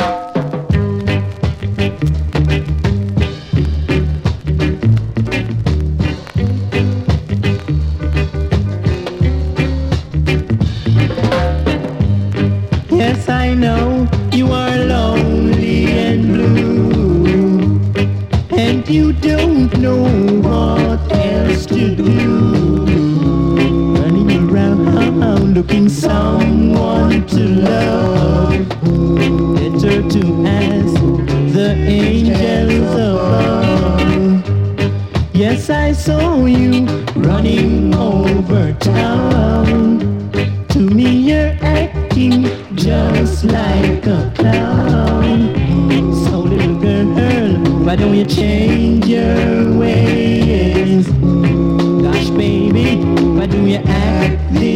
Yes, I know you are lonely and blue, and you don't know what else to do. Running around looking someone to love, better to ask the angels above. Yes, I saw you running over town. To me you're acting just like a clown. So little girl, why don't you change your ways? Gosh baby, why do you act this